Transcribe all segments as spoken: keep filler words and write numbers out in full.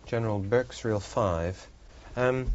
General Berksreel five. Um,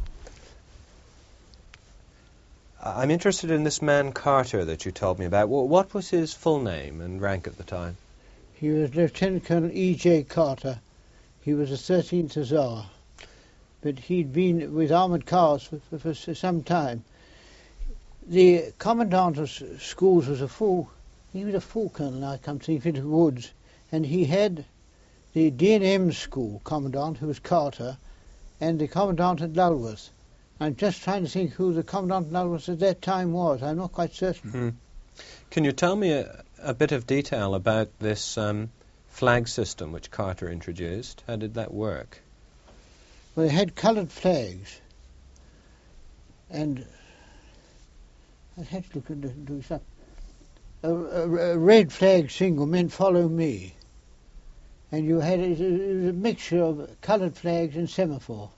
I'm interested in this man Carter that you told me about. What was his full name and rank at the time? He was Lieutenant Colonel E J Carter. He was the thirteenth Hussar. But he'd been with armoured cars for, for, for some time. The commandant of schools was a fool. He was a fool colonel, I come to think, in the woods. And he had the D and M school commandant, who was Carter, and the commandant at Lulworth. I'm just trying to think who the commandant at Lulworth at that time was. I'm not quite certain. Hmm. Can you tell me a, a bit of detail about this um, flag system which Carter introduced? How did that work? Well, they had coloured flags, and I had to look at it, do something. A, a, a red flag single meant "Follow me," and you had it, it was a mixture of coloured flags and semaphore,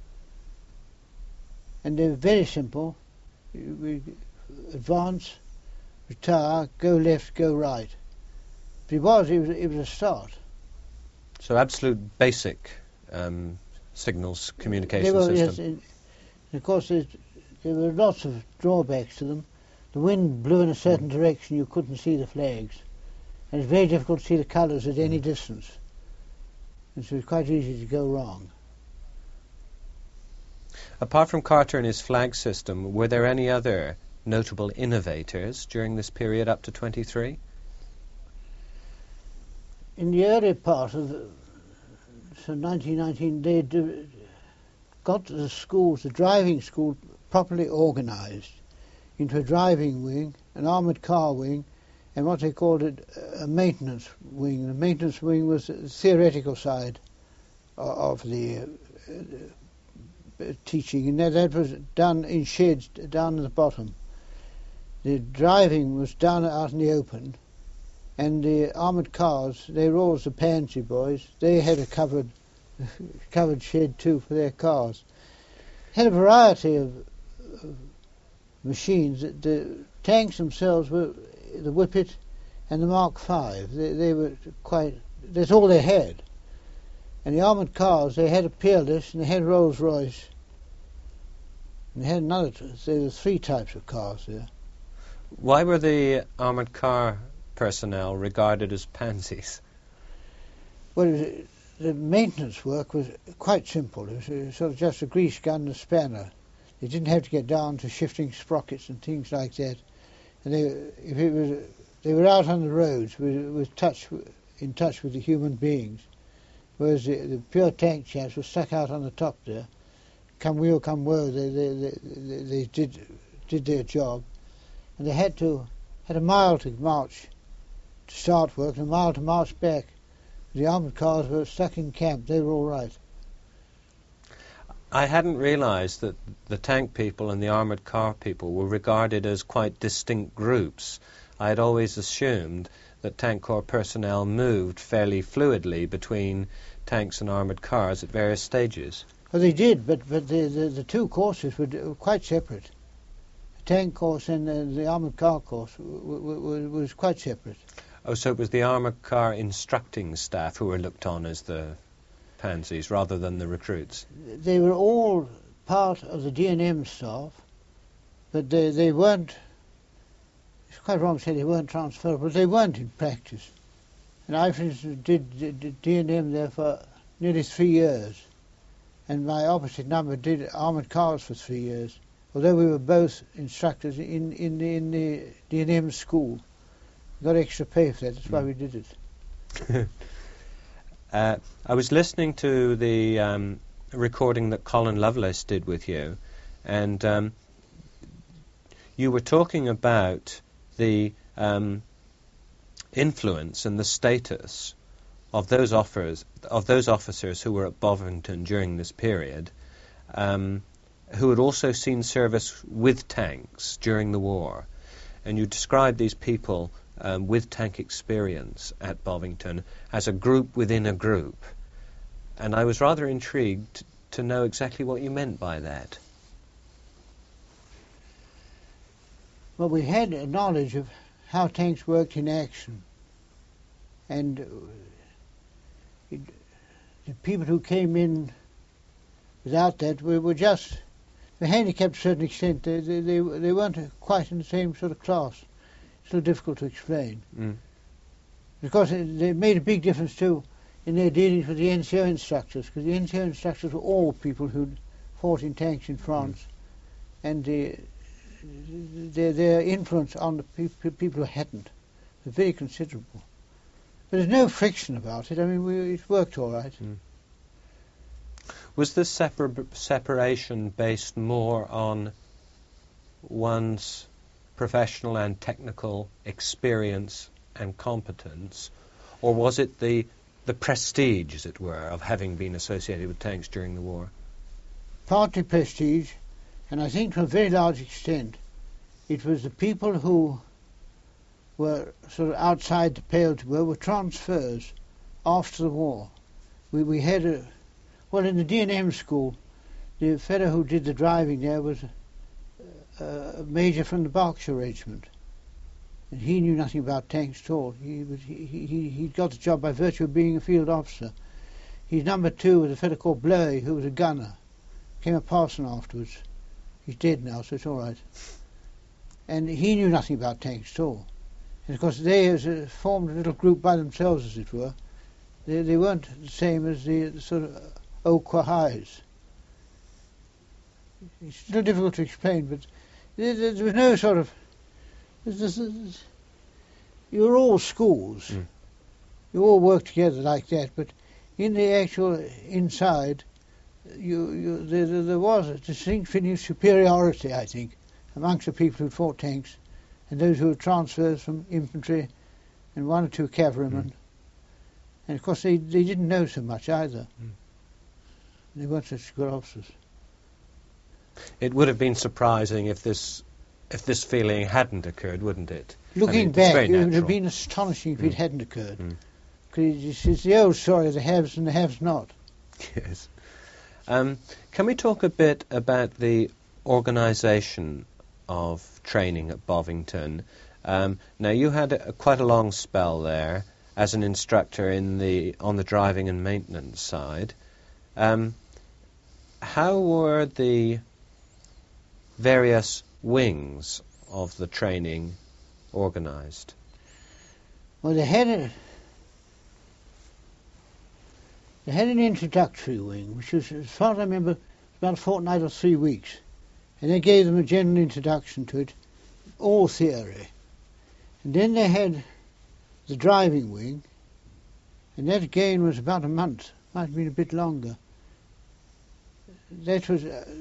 and they were very simple. We advance, retire, go left, go right. But it was it was it was a start. So absolute basic um, signals communication they were, system. Yes, and of course there were lots of drawbacks to them. The wind blew in a certain direction, you couldn't see the flags. And it's very difficult to see the colours at any distance. And so it's quite easy to go wrong. Apart from Carter and his flag system, were there any other notable innovators during this period up to twenty-three? In the early part of so nineteen nineteen, they got the schools, the driving school, properly organised into a driving wing, an armoured car wing, and what they called it a maintenance wing. The maintenance wing was the theoretical side of the uh, teaching, and that, that was done in sheds down at the bottom. The driving was done out in the open, and the armoured cars, they were always the Pansy boys. They had a covered covered shed too for their cars. Had a variety of, of machines. The tanks themselves were the Whippet and the Mark five. They, they were quite, that's all they had. And the armoured cars, they had a Peerless and they had Rolls Royce. And they had another, there were three types of cars there. Why were the armoured car personnel regarded as pansies? Well, it was, the maintenance work was quite simple. It was, it was sort of just a grease gun and a spanner. They didn't have to get down to shifting sprockets and things like that. And they, if it was, they were out on the roads with, with touch, in touch with the human beings, whereas the, the pure tank chaps were stuck out on the top there. Come wheel, come woe, they, they, they, they, they did did their job, and they had to had a mile to march to start work and a mile to march back. The armoured cars were stuck in camp. They were all right. I hadn't realised that the tank people and the armoured car people were regarded as quite distinct groups. I had always assumed that tank corps personnel moved fairly fluidly between tanks and armoured cars at various stages. Well, they did, but, but the, the, the two courses were, were quite separate. The tank course and the, the armoured car course w- w- w- was quite separate. Oh, so it was the armoured car instructing staff who were looked on as the pansies rather than the recruits? They were all part of the D and M staff, but they, they weren't, it's quite wrong to say they weren't transferable, they weren't in practice. And I, for instance, did, did, did D and M there for nearly three years, and my opposite number did armoured cars for three years, although we were both instructors in, in, the, in the D and M school. We got extra pay for that, that's why we did it. Uh, I was listening to the um, recording that Colin Lovelace did with you, and um, you were talking about the um, influence and the status of those offers, of those officers who were at Bovington during this period, um, who had also seen service with tanks during the war. And you described these people Um, with tank experience at Bovington as a group within a group. And I was rather intrigued to know exactly what you meant by that. Well, we had a knowledge of how tanks worked in action. And it, the people who came in Without that, we were just we're handicapped to a certain extent. They, they, they, they weren't quite in the same sort of class. It's a little difficult to explain. Mm. Because it, they made a big difference too in their dealings with the N C O instructors, because the N C O instructors were all people who'd fought in tanks in France, mm. and the, their, their influence on the pe- people who hadn't was very considerable. But there's no friction about it. I mean, we, it worked all right. Mm. Was this separ- separation based more on one's professional and technical experience and competence, or was it the the prestige, as it were, of having been associated with tanks during the war? Partly prestige, and I think to a very large extent it was the people who were sort of outside the pale to were, were transfers after the war. We, we had a, well, in the D and M school, the fellow who did the driving there was a, a major from the Berkshire Regiment. And he knew nothing about tanks at all. He, was, he, he, he got the job by virtue of being a field officer. His number two was a fellow called Blurry, who was a gunner. Became a parson afterwards. He's dead now, so it's all right. And he knew nothing about tanks at all. And of course they as a, formed a little group by themselves, as it were. They, they weren't the same as the, the sort of O'Quahis. It's still difficult to explain, but there, there was no sort of... There's, there's, you were all schools. Mm. You all worked together like that, but in the actual inside, you, you, there, there was a distinct feeling of superiority, I think, amongst the people who fought tanks and those who were transfers from infantry and one or two cavalrymen. Mm. And of course they, they didn't know so much either. Mm. They weren't such good officers. It would have been surprising if this if this feeling hadn't occurred, wouldn't it? Looking I mean, back, it would have been astonishing if mm. it hadn't occurred. Because mm. it's the old story of the haves and the haves not. Yes. Um, can we talk a bit about the organisation of training at Bovington? Um, now, you had a, quite a long spell there as an instructor in the on the driving and maintenance side. Um, how were the various wings of the training organised? Well, they had a they had an introductory wing, which was, as far as I remember, about a fortnight or three weeks, and they gave them a general introduction to it, all theory. And then they had the driving wing, and that again was about a month, might have been a bit longer. That was uh,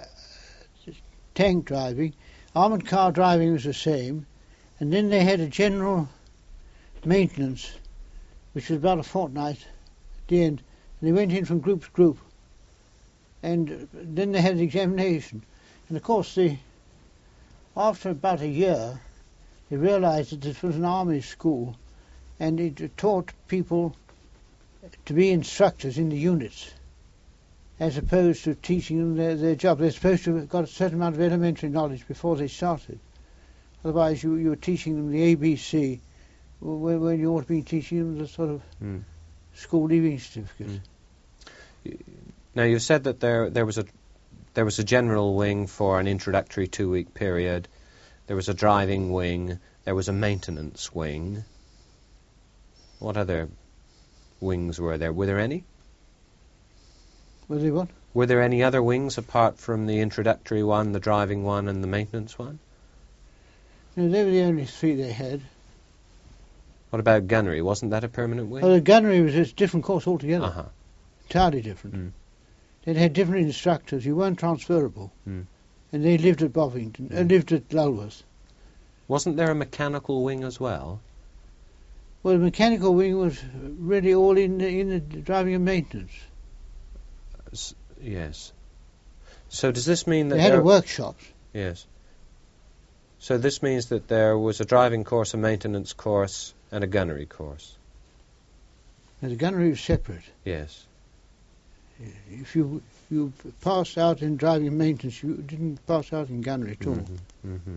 tank driving. Armoured car driving was the same. And then they had a general maintenance, which was about a fortnight at the end. And they went in from group to group. And then they had the examination. And of course, the, after about a year, they realised that this was an army school, and it taught people to be instructors in the units, as opposed to teaching them their, their job. They're supposed to have got a certain amount of elementary knowledge before they started. Otherwise, you, you were teaching them the A B C when, when you ought to be teaching them the sort of mm. school leaving certificate. Mm. Now, you said that there there was a there was a general wing for an introductory two-week period. There was a driving wing. There was a maintenance wing. What other wings were there? Were there any? Were there what? Were there any other wings apart from the introductory one, the driving one, and the maintenance one? No, they were the only three they had. What about gunnery? Wasn't that a permanent wing? Well, the gunnery was a different course altogether. Uh-huh. Entirely different. Mm. They had different instructors. You weren't transferable. Mm. And they lived at Bovington, mm. uh, lived at Lulworth. Wasn't there a mechanical wing as well? Well, the mechanical wing was really all in the, in the driving and maintenance. S- yes. So does this mean that they had there a workshops? Yes. So this means that there was a driving course, a maintenance course, and a gunnery course. Now, the gunnery was separate. Yes. If you you passed out in driving and maintenance, you didn't pass out in gunnery at all. Mm-hmm. Mm-hmm.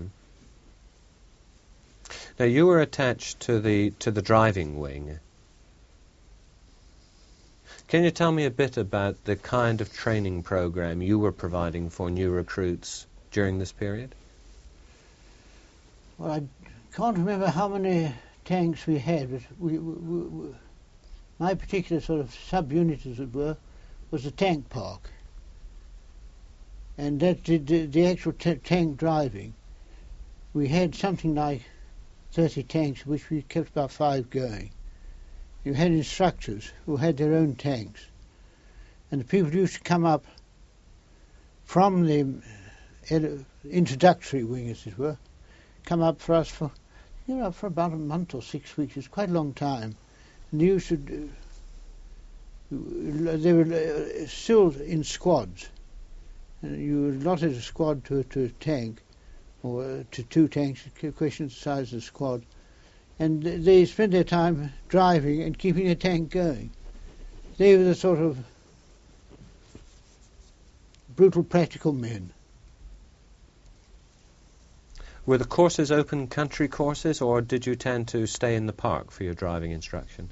Now, you were attached to the to the driving wing. Can you tell me a bit about the kind of training program you were providing for new recruits during this period? Well, I can't remember how many tanks we had, but we, we, we, my particular sort of sub-unit, as it were, was the tank park. And that did the, the actual t- tank driving. We had something like thirty tanks, which we kept about five going. You had instructors who had their own tanks. And the people used to come up from the uh, introductory wing, as it were, come up for us for, you know, for about a month or six weeks. It's quite a long time. And they used to, uh, they were uh, still in squads. And you were allotted a squad to, to a tank, or uh, to two tanks, a question of the size of the squad. And they spent their time driving and keeping the tank going. They were the sort of brutal, practical men. Were the courses open country courses, or did you tend to stay in the park for your driving instruction?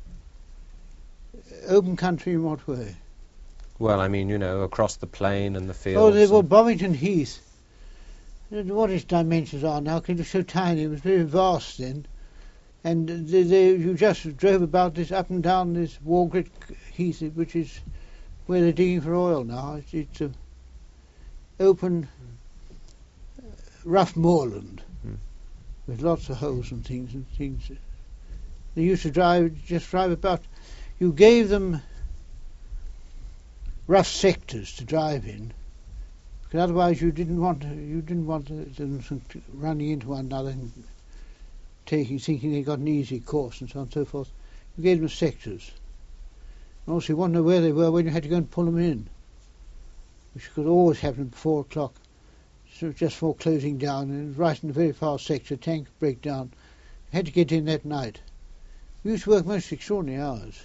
Open country in what way? Well, I mean, you know, across the plain and the fields. Oh, they were Bovington Heath. What its dimensions are now, because it was so tiny, it was very vast then. And they, they, you just drove about this, up and down this Walgett Heath, which is where they're digging for oil now. It's, it's a open, uh, rough moorland mm. with lots of holes and things and things. They used to drive, just drive about. You gave them rough sectors to drive in, because otherwise you didn't want to, you didn't want them running into one another and taking, thinking they got an easy course and so on and so forth. You gave them sectors. And also you wanted to know where they were when you had to go and pull them in, which could always happen at four o'clock, so just before closing down, and right in a very fast sector, tank break down. You had to get in that night. We used to work most extraordinary hours.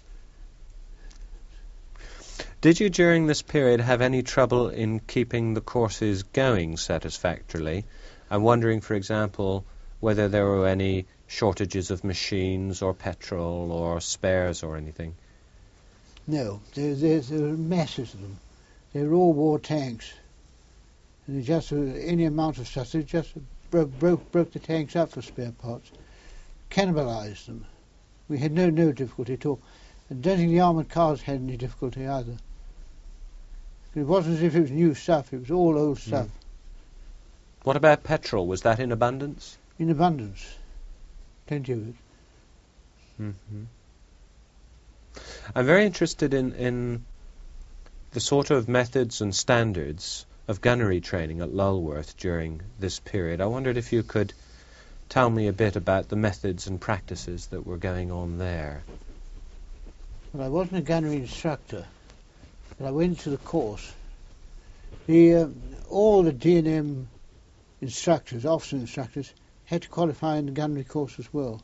Did you during this period have any trouble in keeping the courses going satisfactorily? I'm wondering, for example, whether there were any shortages of machines or petrol or spares or anything. No, there, there, there were masses of them. They were all war tanks. And they just, uh, any amount of stuff, they just broke, broke, broke the tanks up for spare parts, cannibalized them. We had no, no difficulty at all. I don't think the armoured cars had any difficulty either. It wasn't as if it was new stuff, it was all old stuff. Mm. What about petrol? Was that in abundance? In abundance. Plenty of it. Mm-hmm. I'm very interested in, in the sort of methods and standards of gunnery training at Lulworth during this period. I wondered if you could tell me a bit about the methods and practices that were going on there. Well, I wasn't a gunnery instructor, but I went to the course. The, uh, all the D and M instructors, officer instructors, had to qualify in the gunnery course as well.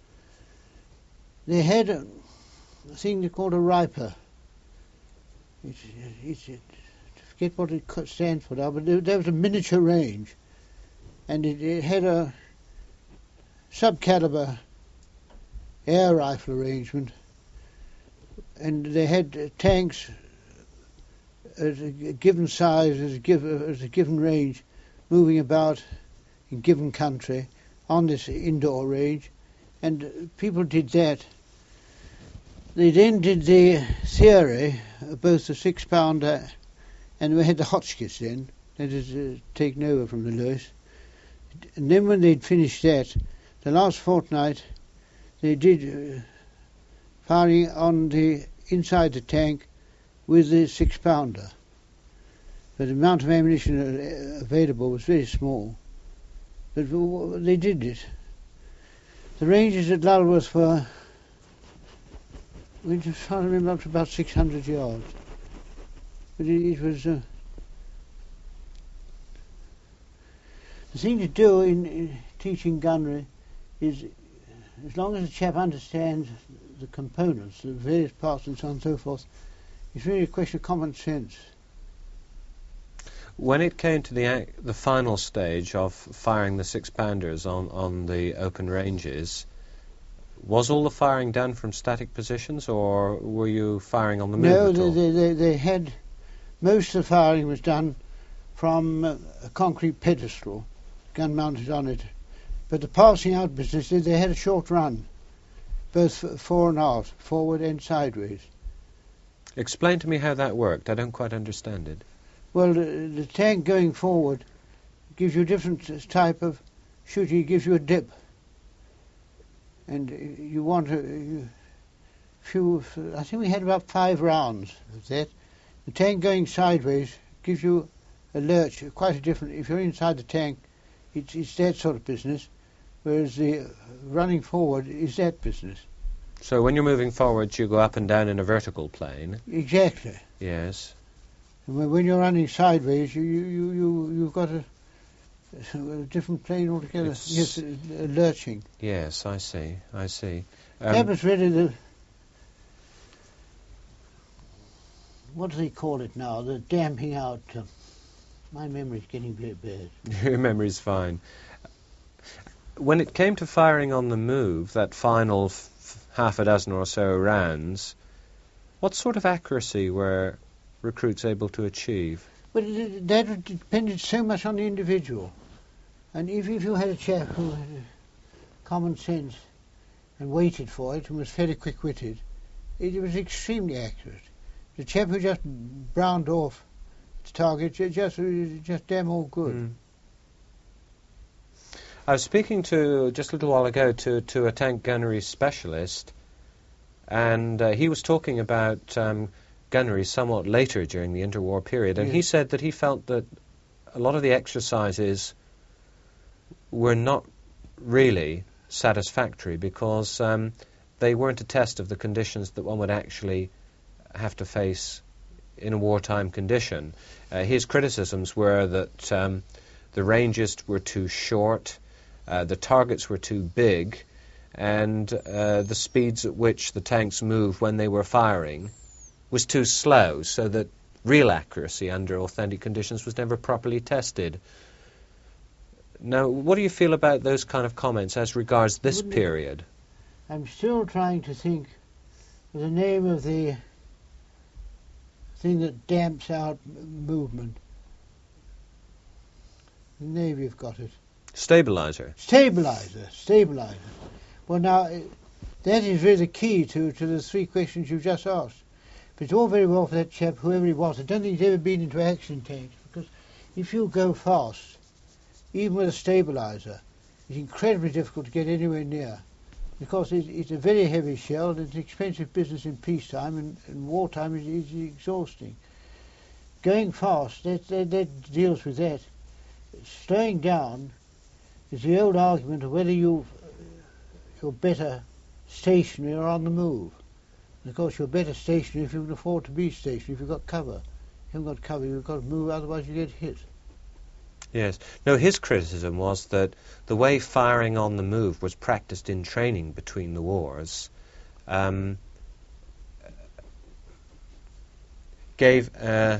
They had a, a thing they called a riper. It's, it's, it, I forget what it stands for now, but there, there was a miniature range, and it, it had a sub-caliber air rifle arrangement, and they had uh, tanks at a given size, as a, give, as a given range, moving about in given country on this indoor range, and uh, people did that. They then did the theory of both the six-pounder, and we had the Hotchkiss then, that is uh, taken over from the Lewis. And then when they'd finished that, the last fortnight, they did uh, firing on the inside the tank with the six-pounder. But the amount of ammunition available was very small. But they did it. The ranges at Lulworth were, we just trying to remember, up to about six hundred yards. But it, it was uh, the thing to do in, in teaching gunnery is, as long as the chap understands the components, the various parts and so on and so forth, it's really a question of common sense. When it came to the ac- the final stage of firing the six-pounders on, on the open ranges, Was all the firing done from static positions, or were you firing on the move No, at they, all? they, they, they had, most of the firing was done from uh, a concrete pedestal, gun mounted on it. But the passing out business, they, they had a short run, both f- fore and aft, forward and sideways. Explain to me how that worked. I don't quite understand it. Well, the, the tank going forward gives you a different type of shooting. It gives you a dip. And you want to, you, few, I think we had about five rounds of that. The tank going sideways gives you a lurch, quite a different, if you're inside the tank, it's, it's that sort of business, whereas the running forward is that business. So when you're moving forwards, you go up and down in a vertical plane. Exactly. Yes. And when, when you're running sideways, you, you, you, you, you've got a, a different plane altogether. It's Yes, a, a lurching. Yes, I see, I see. Um, That was really the, what do they call it now, the damping out. Uh, my memory's getting very bad. Your memory's fine. When it came to firing on the move, that final f- half a dozen or so rounds, what sort of accuracy were recruits able to achieve? But it, that depended so much on the individual. And if, if you had a chap who had a common sense and waited for it and was fairly quick-witted, it, it was extremely accurate. The chap who just browned off the target, ju- just just damn all good. Mm. I was speaking to, just a little while ago, to, to a tank gunnery specialist, and uh, he was talking about um, gunnery somewhat later during the interwar period, and Yes. he said that he felt that a lot of the exercises were not really satisfactory because um, they weren't a test of the conditions that one would actually have to face in a wartime condition. Uh, his criticisms were that um, the ranges were too short, uh, the targets were too big, and uh, the speeds at which the tanks moved when they were firing was too slow, so that real accuracy under authentic conditions was never properly tested. Now, what do you feel about those kind of comments as regards this Wouldn't it- period? I'm still trying to think of the name of the thing that damps out m- movement. The Navy have got it. Stabilizer. Stabilizer, stabilizer. Well, now, eh, that is really the key to, to the three questions you've just asked. But it's all very well for that chap, whoever he was. I don't think he's ever been into action tanks, because if you go fast, even with a stabilizer, it's incredibly difficult to get anywhere near, because it, it's a very heavy shell, and it's an expensive business in peacetime, and, and wartime is, is exhausting. Going fast, that, that, that deals with that. Slowing down is the old argument of whether you, you're better stationary or on the move. And of course, you're better stationary if you can afford to be stationary, if you've got cover. If you haven't got cover, you've got to move, otherwise you get hit. Yes. No, his criticism was that the way firing on the move was practiced in training between the wars um, gave a,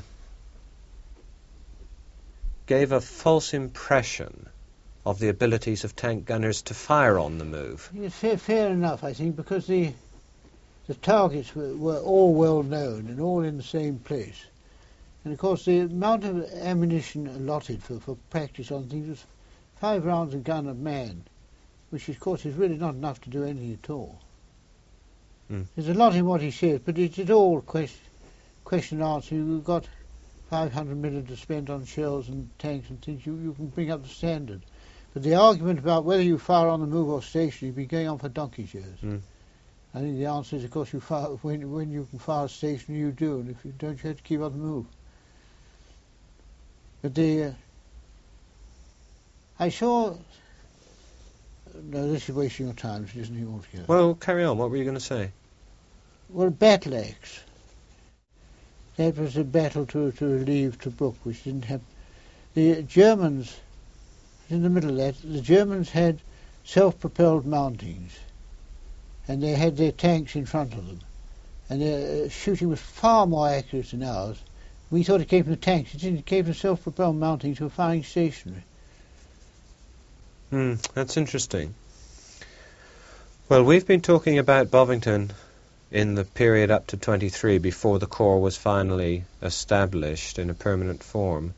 gave a false impression of the abilities of tank gunners to fire on the move. Yeah, fair, fair enough, I think, because the the targets were, were all well known and all in the same place. And of course, the amount of ammunition allotted for, for practice on things was five rounds a gun a man, which of course is really not enough to do anything at all. Mm. There's a lot in what he says, but it's, it's all question, question and answer. You've got five hundred millimeters spent on shells and tanks and things. You, you can bring up the standard. But the argument about whether you fire on the move or stationary has been going on for donkey's years. Mm. I think the answer is, of course, you fire, when, when you can fire stationary, you do, and if you don't, you have to keep on the move. But the, uh, I saw, no, this is wasting your time, so isn't it altogether? Well, carry on. What were you going to say? Well, battle axe. That was a battle to, to relieve Tobruk, which didn't have, the Germans, in the middle of that, the Germans had self-propelled mountings, and they had their tanks in front of them, and their uh, shooting was far more accurate than ours. We thought it came from the tanks. It didn't. It came from self-propelled mountings who were firing stationary. Hmm, that's interesting. Well, we've been talking about Bovington in the period up to twenty-three, before the Corps was finally established in a permanent form.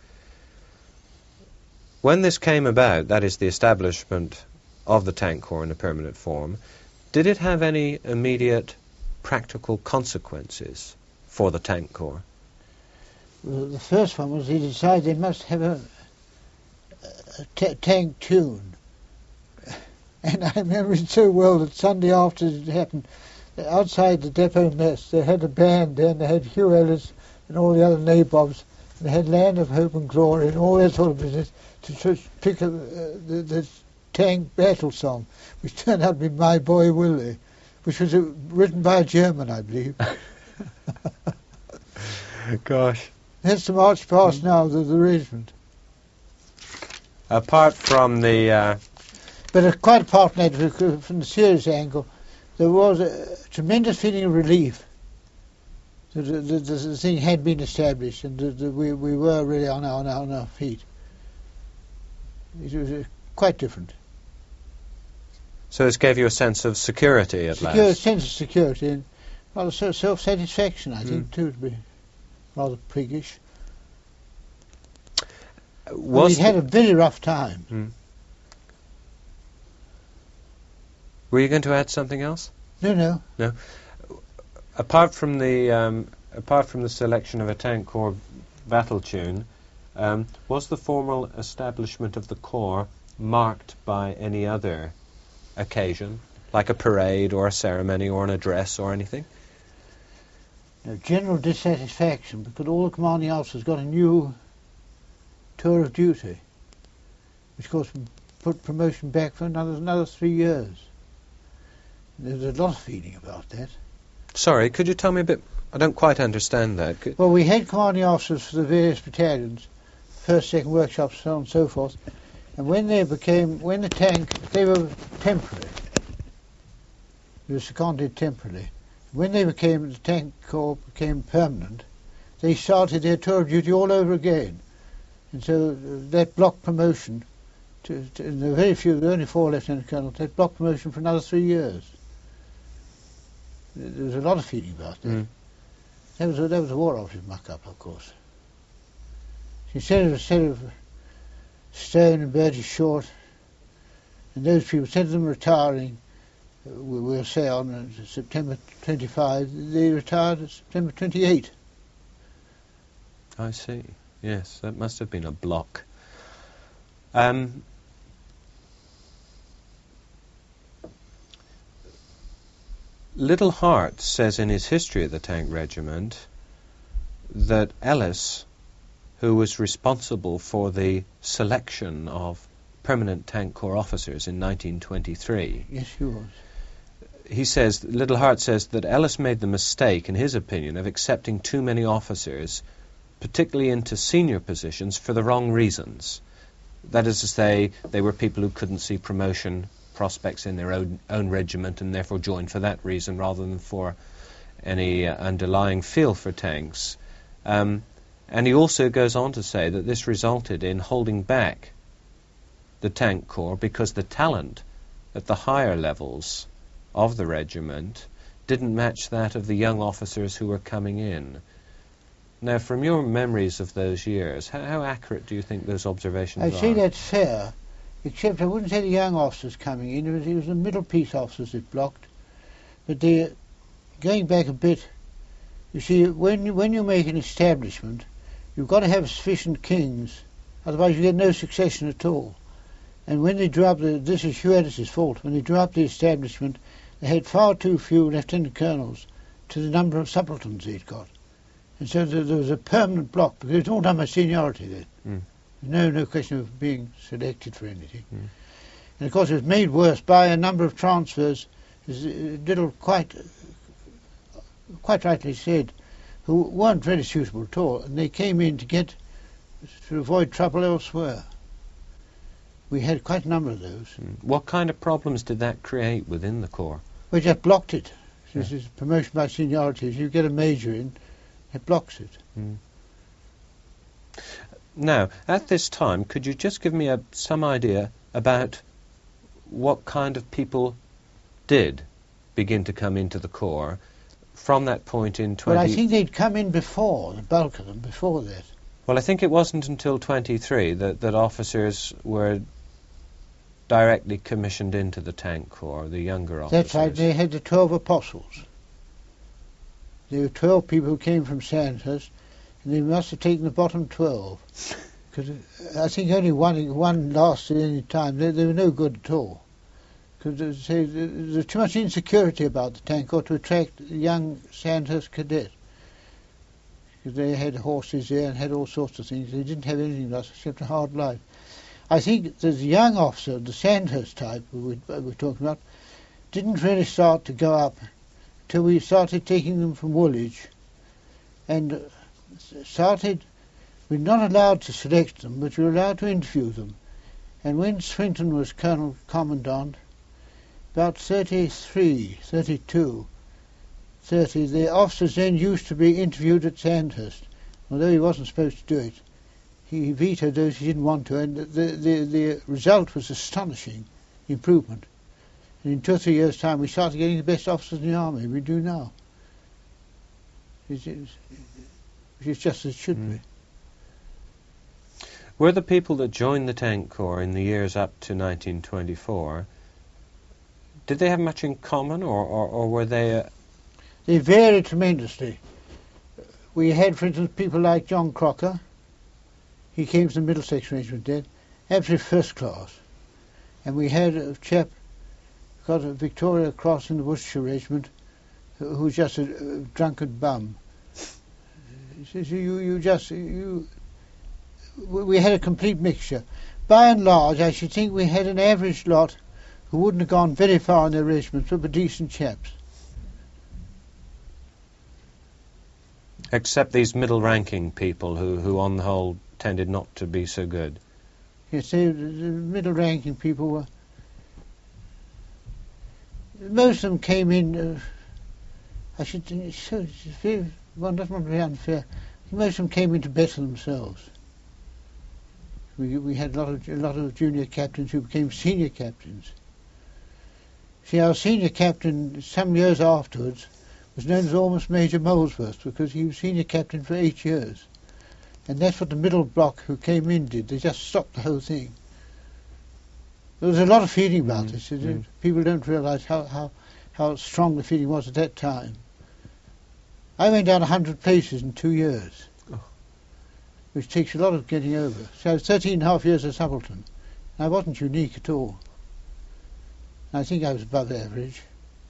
When this came about, that is the establishment of the Tank Corps in a permanent form, did it have any immediate practical consequences for the Tank Corps? Well, the first one was they decided they must have a, a t- tank tune. And I remember it so well that Sunday after it happened, outside the depot mess, they had a band there, and they had Hugh Ellis and all the other nabobs, and they had Land of Hope and Glory and all that sort of business to tr- pick up uh, the, the tank battle song, which turned out to be My Boy Willie, which was uh, written by a German, I believe. Gosh. That's the march past now of the, the regiment. Apart from the... Uh, But uh, quite apart from that, from the serious angle, there was a tremendous feeling of relief that the, the, the thing had been established, and that the, we, we were really on our, on our, on our feet. It was uh, quite different. So this gave you a sense of security at Secure, last? sense of security, and rather so self-satisfaction, I think, Mm. too, to be rather priggish. Was We'd had a very rough time. Mm. Were you going to add something else? No, no. No. Apart from the um, apart from the selection of a Tank Corps battle tune, um, was the formal establishment of the Corps marked by any other occasion, like a parade or a ceremony or an address or anything? No, general dissatisfaction, because all the commanding officers got a new tour of duty, which of course put promotion back for another another three years. There's a lot of feeling about that. Sorry, could you tell me a bit? I don't quite understand that. Could Well, we had commanding officers for the various battalions, first, second workshops, so on and so forth. And when they became, when the tank, they were temporary. They were seconded temporarily. When they became, the Tank Corps became permanent, they started their tour of duty all over again. And so uh, that block promotion, to, to, and there were very few, there were only four lieutenant colonels, that block promotion for another three years. There was a lot of feeling about that. Mm. That was a, that was a war officer muck-up, of course. Instead of, instead of Stone and Burgess Short, and those people, instead of them retiring, uh, we, we'll say on uh, September twenty-fifth, they retired at September twenty-eighth. I see. Yes, that must have been a block. Um, Little Hart says in his history of the Tank Regiment that Ellis, who was responsible for the selection of permanent Tank Corps officers in nineteen twenty-three, Yes, he was. he says, Little Hart says that Ellis made the mistake, in his opinion, of accepting too many officers, particularly into senior positions, for the wrong reasons. That is to say, they were people who couldn't see promotion prospects in their own, own regiment and therefore joined for that reason rather than for any uh, underlying feel for tanks. Um, and he also goes on to say that this resulted in holding back the Tank Corps because the talent at the higher levels of the regiment didn't match that of the young officers who were coming in. Now, from your memories of those years, how, how accurate do you think those observations I'd are? say that's fair, except I wouldn't say the young officers coming in. It was, it was the middle piece officers that blocked. But the, going back a bit, you see, when you, when you make an establishment, you've got to have sufficient kings, otherwise you get no succession at all. And when they drew up the, this is Hugh Ellis's fault, when they drew up the establishment, they had far too few lieutenant colonels to the number of subalterns they'd got. And so there, there was a permanent block, because it was all done by seniority then. Mm. No, no question of being selected for anything. Mm. And of course it was made worse by a number of transfers, as Diddle quite, quite rightly said, who weren't very suitable at all, and they came in to get, to avoid trouble elsewhere. We had quite a number of those. Mm. What kind of problems did that create within the Corps? We just blocked it. This Yeah. is promotion by seniority. If you get a major in, it blocks it. Mm. Now, at this time, could you just give me a, some idea about what kind of people did begin to come into the Corps, from that point in twenty... Well, I think they'd come in before, the bulk of them, before that. Well, I think it wasn't until twenty-three that, that officers were directly commissioned into the Tank Corps, the younger officers. That's right, they had the twelve apostles. There were twelve people who came from Sandhurst, and they must have taken the bottom twelve. Because I think only one one lasted any time. They, they were no good at all. Because there was too much insecurity about the Tank Corps to attract young Sandhurst cadets. Because they had horses there and had all sorts of things. They didn't have anything else except a hard life. I think the young officer, the Sandhurst type we were talking about, didn't really start to go up till we started taking them from Woolwich and started, we were not allowed to select them, but we were allowed to interview them. And when Swinton was Colonel Commandant, about thirty-three, thirty-two, thirty, the officers then used to be interviewed at Sandhurst. Although he wasn't supposed to do it, he vetoed those he didn't want to, and the, the, the result was astonishing improvement. And in two or three years' time, we started getting the best officers in the army. We do now. Which is, which is just as it should mm. be. Were the people that joined the Tank Corps in the years up to nineteen twenty-four, did they have much in common, or, or, or were they... Uh... They varied tremendously. We had, for instance, people like John Crocker. He came from the Middlesex Regiment then, absolutely first class. And we had a chap got a Victoria Cross in the Worcestershire Regiment, who, who was just a, a drunken bum. He says, you, you just, you... We had a complete mixture. By and large, I should think we had an average lot who wouldn't have gone very far in their regiments, but were decent chaps. Except these middle-ranking people who, who, on the whole, tended not to be so good. Yes, they, the middle-ranking people were... Most of them came in... Uh, I should think... So, very, one doesn't want to be unfair. Most of them came in to better themselves. We, we had a lot of a lot of junior captains who became senior captains. See, our senior captain, some years afterwards, was known as almost Major Molesworth because he was senior captain for eight years. And that's what the middle block who came in did. They just stopped the whole thing. There was a lot of feeling about mm, this. Mm. People don't realise how, how, how strong the feeling was at that time. I went down a hundred places in two years. Which takes a lot of getting over. So I was thirteen and a half years a subaltern. And I wasn't unique at all. I think I was above average.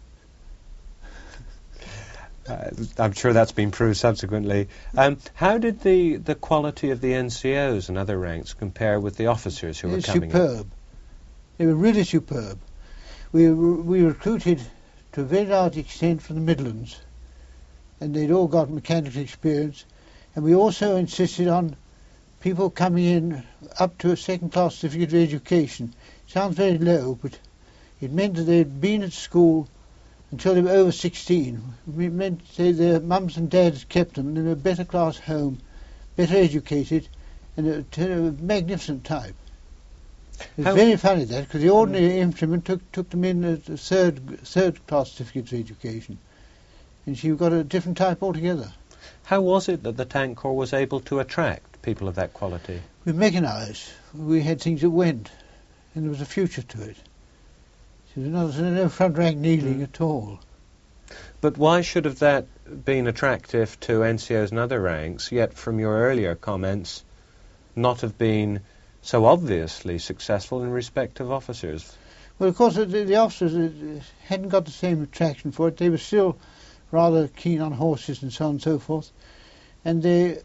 Uh, I'm sure that's been proved subsequently. Um, how did the, the quality of the N C Os and other ranks compare with the officers who they were coming superb. in? They were really superb. We, we recruited to a very large extent from the Midlands, and they'd all got mechanical experience. And we also insisted on people coming in up to a second-class certificate of education. Sounds very low, but it meant that they'd been at school until they were over sixteen. It meant that their mums and dads kept them. They were a better class home, better educated, and a, a magnificent type. It's How very funny that, because the ordinary mm. infantryman took, took them in at a third, third-class certificate of education. And she got a different type altogether. How was it that the Tank Corps was able to attract people of that quality? We mechanised. We had things that went, and there was a future to it. So there was no, no front rank kneeling mm. at all. But why should have that been attractive to N C Os and other ranks, yet from your earlier comments, not have been so obviously successful in respect of officers? Well, of course, the, the officers hadn't got the same attraction for it. They were still rather keen on horses and so on and so forth, and they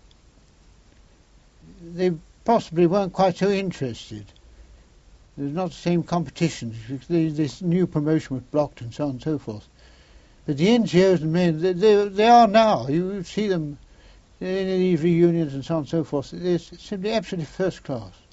they possibly weren't quite so interested. There was not the same competition. They, this new promotion was blocked and so on and so forth. But the N C Os and men, they, they, they are now. You see them in these reunions and so on and so forth. They're simply absolutely first class.